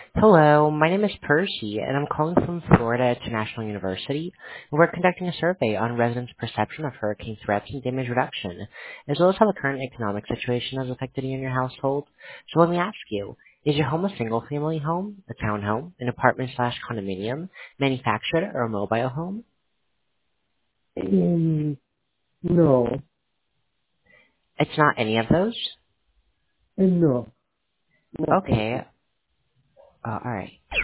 Hello, my name is Percy, and I'm calling from Florida International University. And we're conducting a survey on residents' perception of hurricane threats and damage reduction, as well as how the current economic situation has affected you and your household. So let me ask you, is your home a single-family home, a townhome, an apartment/condominium, manufactured, or a mobile home? No, It's not any of those? no, no, thank Okay, you. alright.